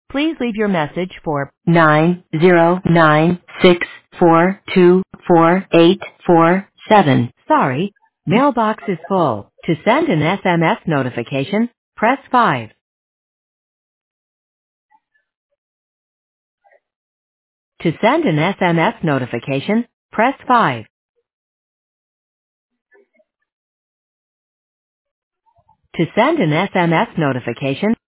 Please leave your message for 90964244847. Sorry, mailbox is full. To send an SMS notification, press 5. To send an SMS notification, press 5. To send an SMS notification,